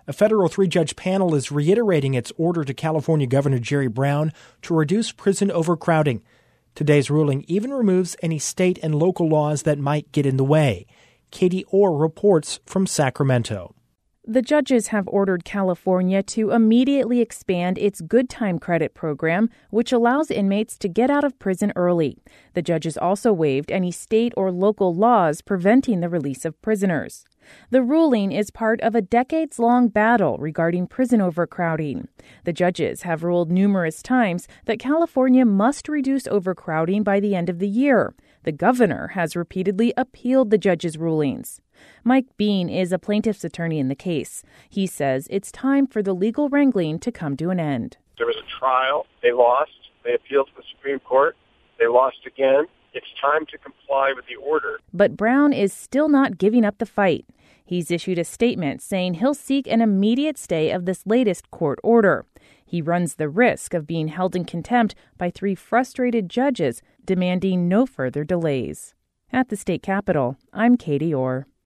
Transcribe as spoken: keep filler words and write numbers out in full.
A federal three-judge panel is reiterating its order to California Governor Jerry Brown to reduce prison overcrowding. Today's ruling even removes any state and local laws that might get in the way. Katie Orr reports from Sacramento. The judges have ordered California to immediately expand its Good Time Credit program, which allows inmates to get out of prison early. The judges also waived any state or local laws preventing the release of prisoners. The ruling is part of a decades-long battle regarding prison overcrowding. The judges have ruled numerous times that California must reduce overcrowding by the end of the year. The governor has repeatedly appealed the judges' rulings. Mike Bean is a plaintiff's attorney in the case. He says it's time for the legal wrangling to come to an end. There was a trial. They lost. They appealed to the Supreme Court. They lost again. It's time to comply with the order. But Brown is still not giving up the fight. He's issued a statement saying he'll seek an immediate stay of this latest court order. He runs the risk of being held in contempt by three frustrated judges demanding no further delays. At the state capitol, I'm Katie Orr.